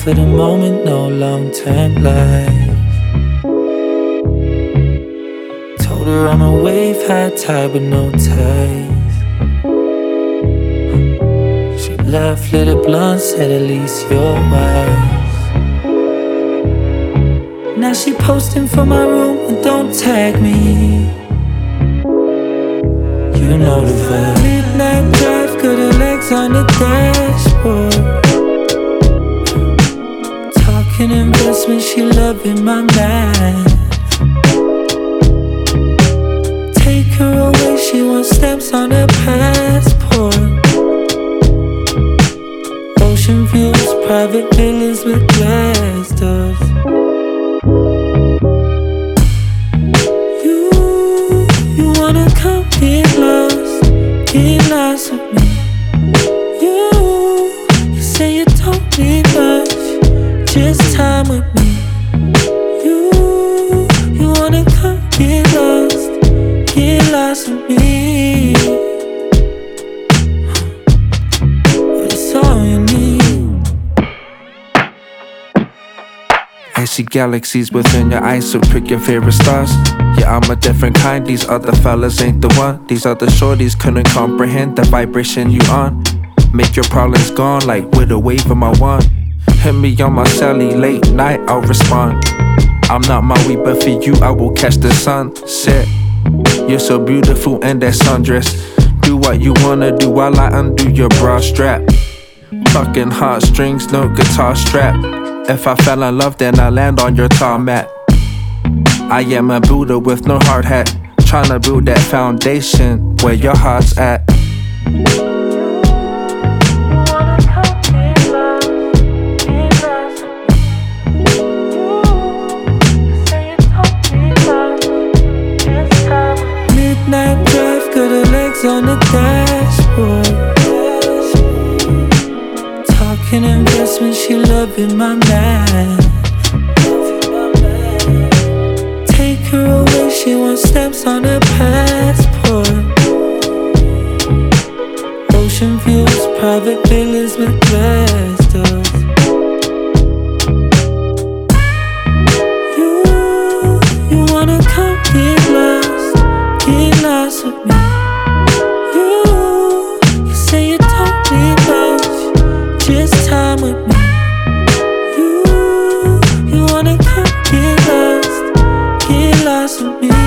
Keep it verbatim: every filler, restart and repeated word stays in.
for the moment, no long-term life. Told her I'm a wave, high tide with no tides. She laughed, lit a blunt, said at least you're wise. Now she posting from my room and don't tag me. You know the vibe. Midnight drive, got her legs on the dashboard. Talking investment, she loving my math. Take her away, she wants stamps on her passport. Ocean views, private villas with glass doors. You, you wanna come get lost, get lost with me. You, you say you don't need much, just time with me. You, you wanna come get lost, get lost with me. But it's all you need. I see galaxies within your eyes, so pick your favorite stars. Yeah, I'm a different kind, these other fellas ain't the one. These other shorties couldn't comprehend the vibration you on. Make your problems gone like with a wave of my wand. Hit me on my celly, late night, I'll respond. I'm not Maui, but for you, I will catch the sunset. You're so beautiful in that sundress. Do what you wanna do while I undo your bra strap. Fucking heartstrings, no guitar strap. If I fell in love, then I land on your tarmac. I am a Buddha with no hard hat, tryna build that foundation where your heart's at. Midnight drive, got her legs on the dashboard. Talking investment, she loving my math. Take her away, she wants stamps on her passport. Ocean views, private villas with glass doors. You, you wanna come get lost, get lost with me. You, you say you don't need much, just time with me. You, you wanna come get lost, get lost with me.